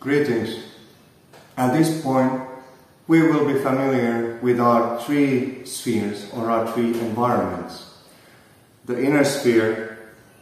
Greetings. At this point, we will be familiar with our three spheres or our three environments. The inner sphere,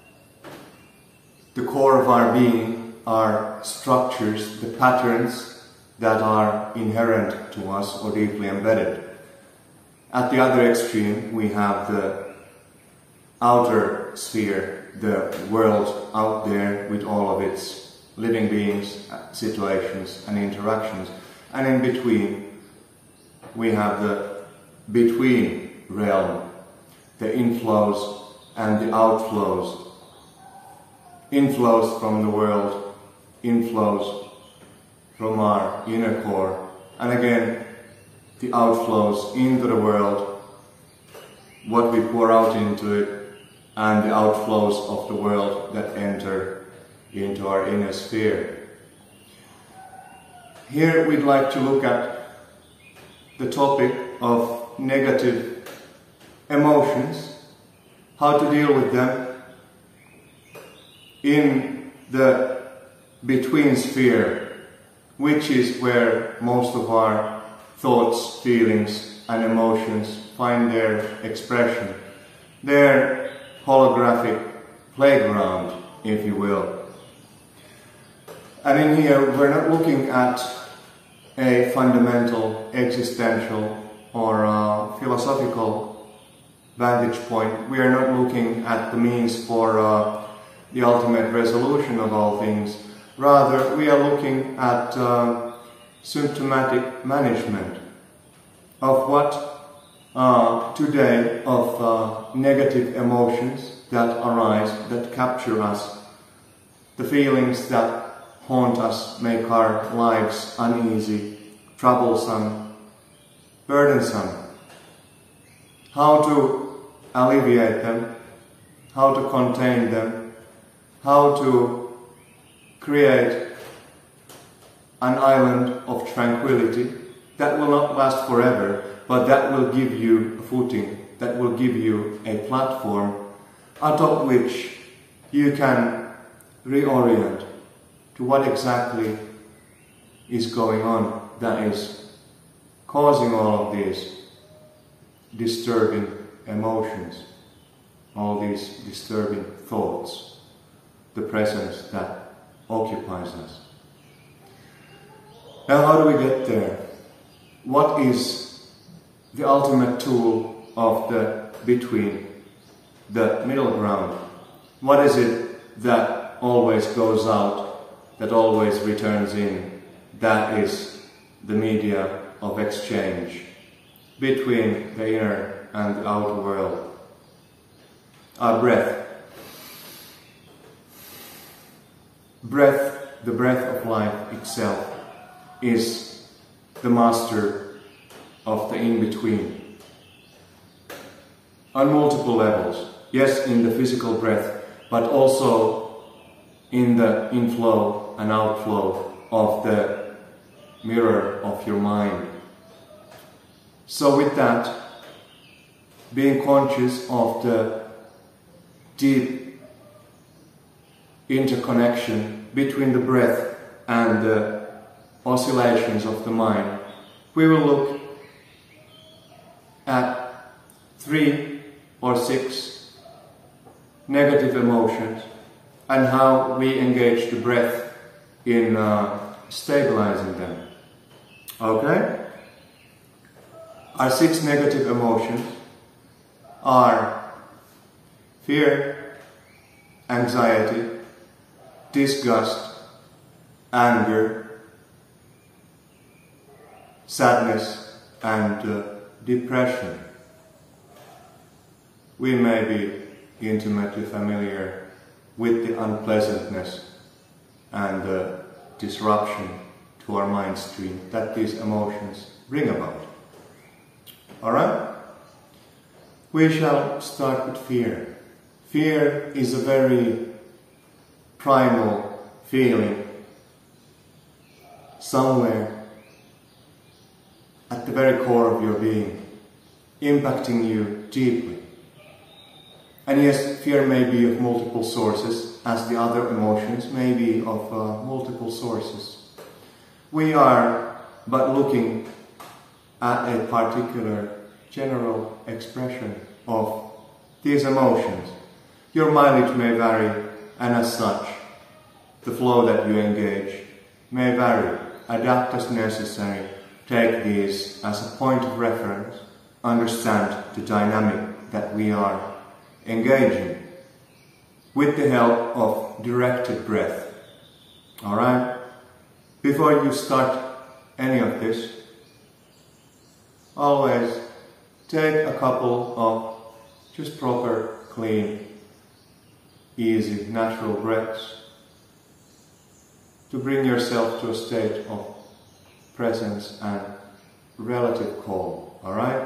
the core of our being, our structures, the patterns that are inherent to us or deeply embedded. At the other extreme, we have the outer sphere, the world out there with all of its living beings, situations and interactions. And in between, we have the between realm, the inflows and the outflows. Inflows from the world, inflows from our inner core, and again, the outflows into the world, what we pour out into it, and the outflows of the world that enter into our inner sphere. Here we'd like to look at the topic of negative emotions, how to deal with them in the between sphere, which is where most of our thoughts, feelings and emotions find their expression, their holographic playground, if you will. And in here we're not looking at a fundamental, existential or philosophical vantage point. We are not looking at the means for the ultimate resolution of all things. Rather, we are looking at symptomatic management of what today of negative emotions that arise, that capture us, the feelings that haunt us, make our lives uneasy, troublesome, burdensome. How to alleviate them, how to contain them, how to create an island of tranquility that will not last forever, but that will give you a footing, that will give you a platform atop which you can reorient to what exactly is going on that is causing all of these disturbing emotions, all these disturbing thoughts, the presence that occupies us. Now, how do we get there? What is the ultimate tool of the between, the middle ground? What is it that always goes out, that always returns in? That is the media of exchange between the inner and the outer world. Our breath. Breath, the breath of life itself, is the master of the in-between. On multiple levels. Yes, in the physical breath, but also in the inflow and outflow of the mirror of your mind. So with that, being conscious of the deep interconnection between the breath and the oscillations of the mind, we will look at 3 or 6 negative emotions and how we engage the breath in stabilizing them. Okay? Our 6 negative emotions are fear, anxiety, disgust, anger, sadness and depression. We may be intimately familiar with the unpleasantness and the disruption to our mind stream that these emotions bring about. Alright? We shall start with fear. Fear is a very primal feeling somewhere at the very core of your being, impacting you deeply. And yes, fear may be of multiple sources, as the other emotions may be of multiple sources. we are but looking at a particular general expression of these emotions. Your mileage may vary, and as such, the flow that you engage may vary. Adapt as necessary. Take these as a point of reference. Understand the dynamic that we are engaging with the help of directed breath. Alright? Before you start any of this, always take a couple of just proper, clean, easy, natural breaths to bring yourself to a state of presence and relative calm. Alright?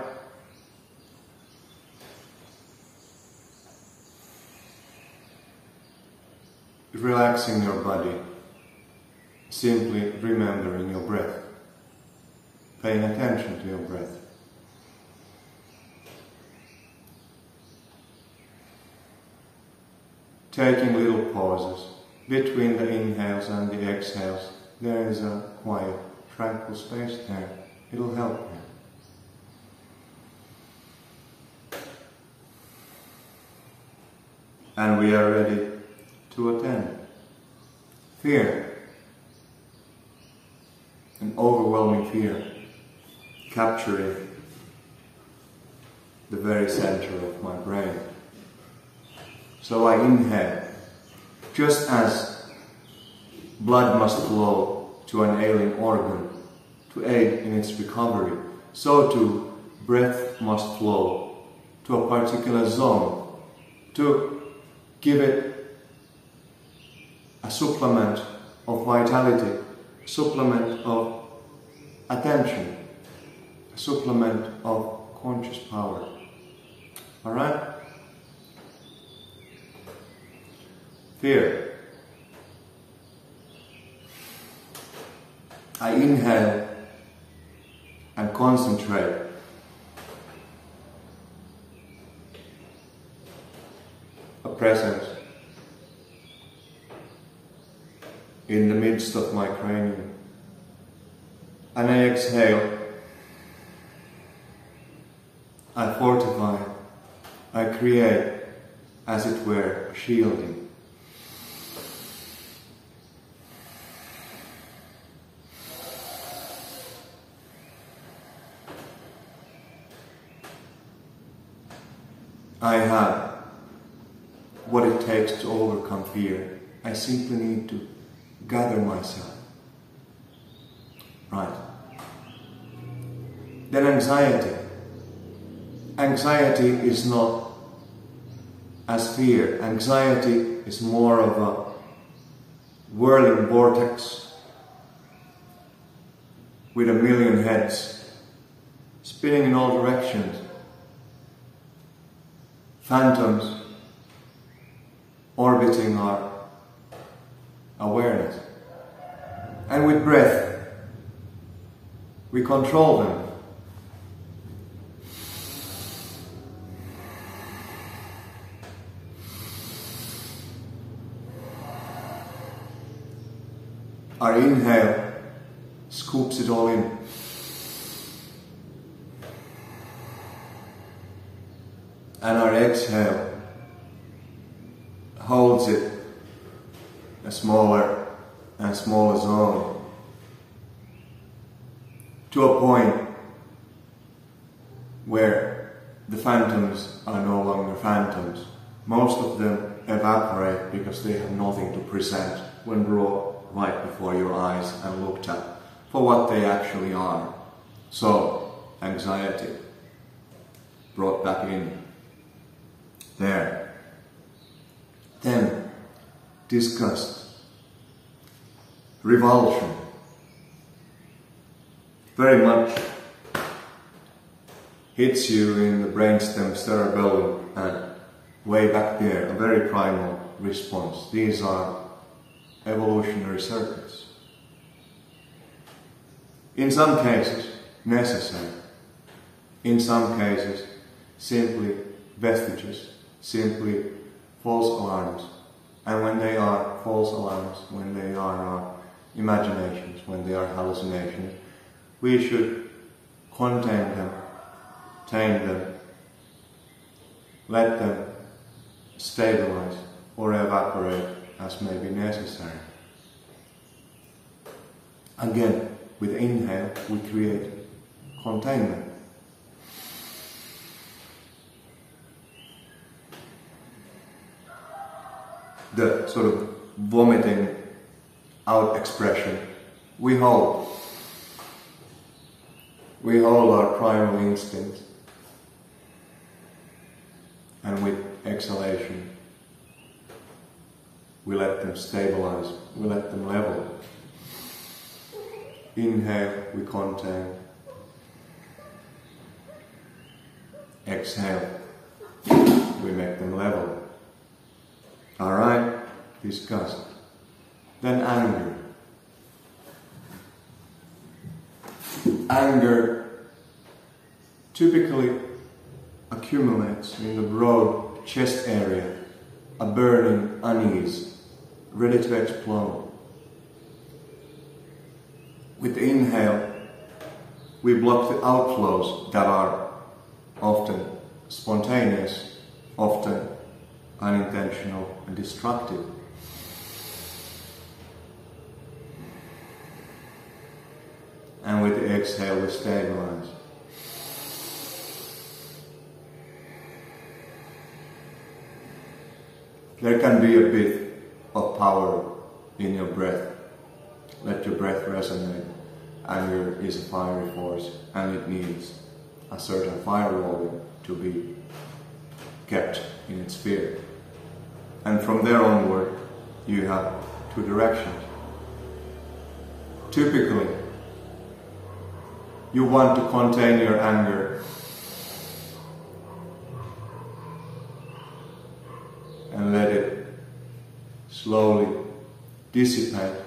Relaxing your body, simply remembering your breath, paying attention to your breath. Taking little pauses between the inhales and the exhales. There is a quiet, tranquil space there. It'll help you. And we are ready to attend. Fear, an overwhelming fear, capturing the very center of my brain. So I inhale, just as blood must flow to an ailing organ to aid in its recovery, so too breath must flow to a particular zone to give it a supplement of vitality, a supplement of attention, a supplement of conscious power. Alright? Fear. I inhale and concentrate. A presence in the midst of my cranium. And I exhale. I fortify. I create, as it were, shielding. I have what it takes to overcome fear. I simply need to gather myself. Right. Then anxiety. Anxiety is not as fear. Anxiety is more of a whirling vortex with a million heads, spinning in all directions. Phantoms orbiting our awareness. And with breath, we control them. Our inhale scoops it all in. And our exhale holds it a smaller and smaller zone to a point where the phantoms are no longer phantoms. Most of them evaporate because they have nothing to present when brought right before your eyes and looked at for what they actually are. So, anxiety brought back in. There. Then, disgust, revulsion, very much hits you in the brainstem, cerebellum, and way back there, a very primal response. These are evolutionary circuits. In some cases, necessary. In some cases, simply vestiges, simply false alarms. And when they are false alarms, when they are imaginations, when they are hallucinations, we should contain them, tame them, let them stabilize or evaporate as may be necessary. Again, with inhale, we create containment. The sort of vomiting out expression, we hold. We hold our primal instincts. And with exhalation, we let them stabilize, we let them level. Inhale, we contain. Exhale, we make them level. Alright, discussed. Then anger. Anger typically accumulates in the broad chest area, a burning unease, ready to explode. With inhale, we block the outflows that are often spontaneous, often unintentional and destructive. And with the exhale, we stabilize. There can be a bit of power in your breath. Let your breath resonate. Anger is a fiery force and it needs a certain firewall to be kept in its sphere. And from there onward, you have two directions. Typically, you want to contain your anger and let it slowly dissipate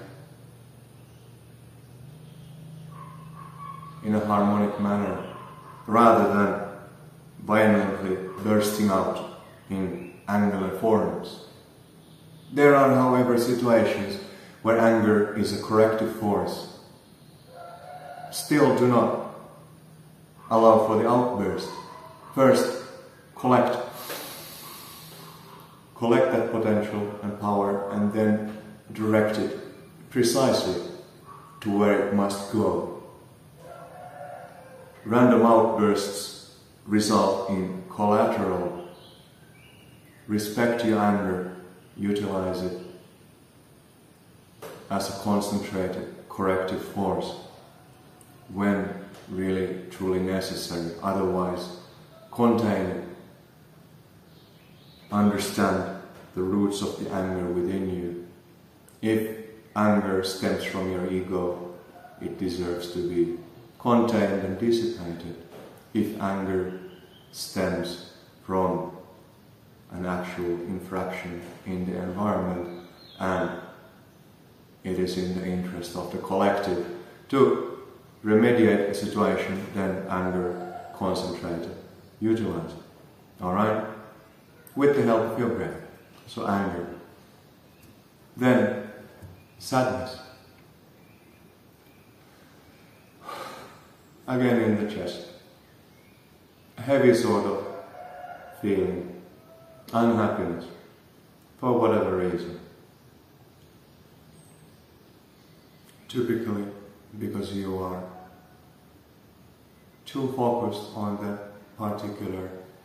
in a harmonic manner, rather than violently bursting out in angular forms. There are, however, situations where anger is a corrective force. Still, do not allow for the outburst. First, collect that potential and power, and then direct it precisely to where it must go. Random outbursts result in collateral. Respect your anger, utilize it as a concentrated corrective force when really truly necessary. Otherwise, contain it. Understand the roots of the anger within you. If anger stems from your ego, it deserves to be contained and dissipated. If anger stems from an actual infraction in the environment and it is in the interest of the collective to remediate the situation, then anger, concentrate it, utilize it. Alright? With the help of your breath. So anger. Then sadness. Again in the chest. A heavy sort of feeling. Unhappiness. For whatever reason. Typically because you are too focused on that particular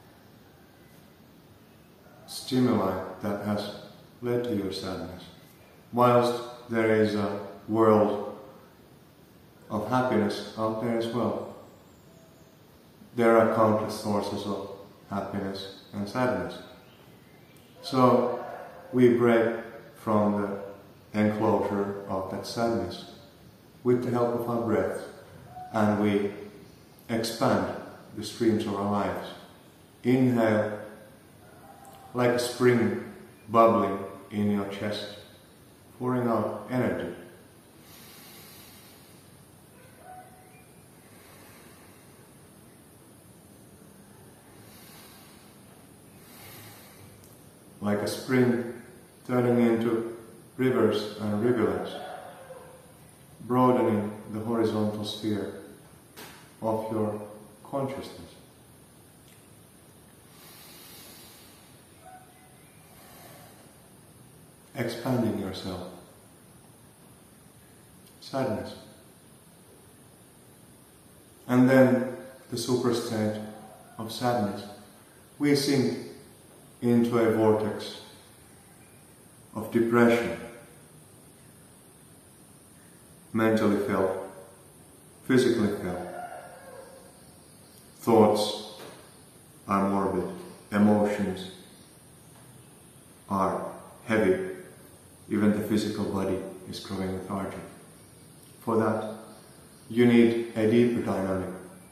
stimuli that has led to your sadness. Whilst there is a world of happiness out there as well. There are countless sources of happiness and sadness. So we break from the enclosure of that sadness with the help of our breath, and we expand the streams of our lives. Inhale like a spring bubbling in your chest, pouring out energy. Like a spring turning into rivers and rivulets. broadening the horizontal sphere of your consciousness. Expanding yourself. Sadness. And then the superstate of sadness. We sink into a vortex of depression, mentally felt, physically felt. Thoughts are morbid, emotions are heavy, even the physical body is growing lethargic. For that, you need a deeper dynamic.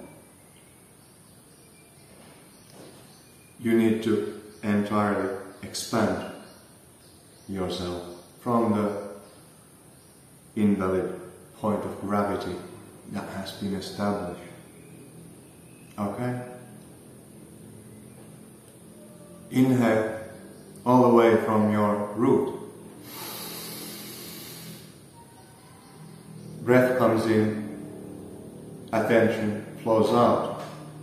You need to entirely expand yourself from the invalid point of gravity that has been established. Okay? Inhale all the way from your root. Breath comes in, attention flows out,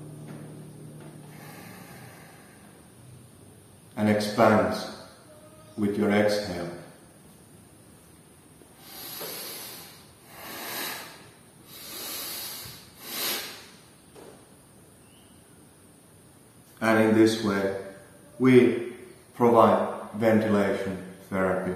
and expands with your exhale. And in this way, we provide ventilation therapy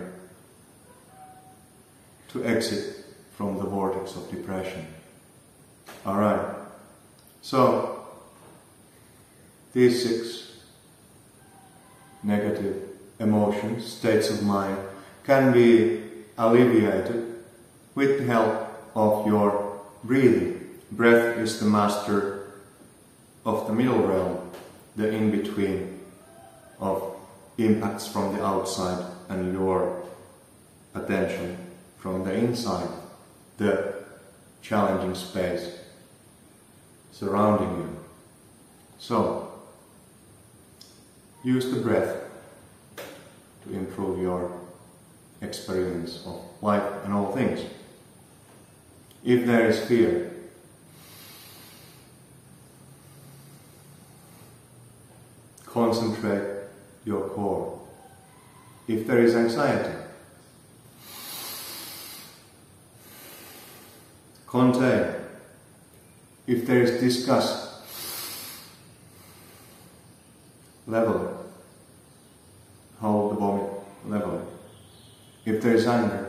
to exit from the vortex of depression. Alright, so these 6 negative emotions, states of mind, can be alleviated with the help of your breathing. Breath is the master of the middle realm, the in-between of impacts from the outside and your attention from the inside, the challenging space surrounding you. So, use the breath to improve your experience of life and all things. If there is fear, concentrate your core. If there is anxiety, contain. If there is disgust, level it. Hold the vomit, level it. If there is anger,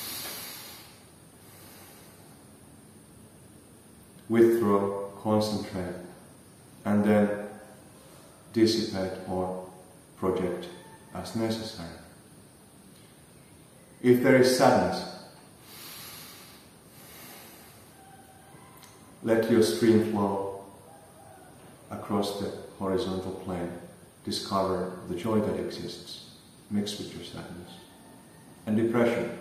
withdraw, concentrate, and then dissipate or project as necessary. If there is sadness, let your stream flow across the horizontal plane. Discover the joy that exists, mixed with your sadness. And depression.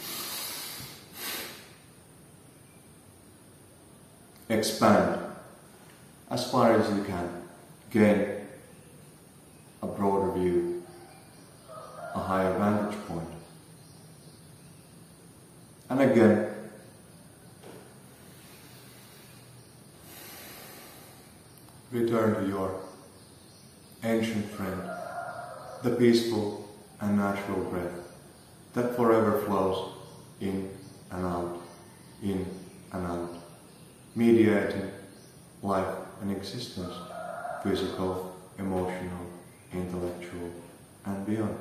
Expand as far as you can. Gain a broader view, a higher vantage point. And again, return to your ancient friend, the peaceful and natural breath that forever flows in and out, mediating life and existence, physical, emotional, intellectual, and beyond.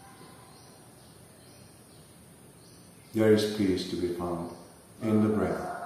There is peace to be found in the breath.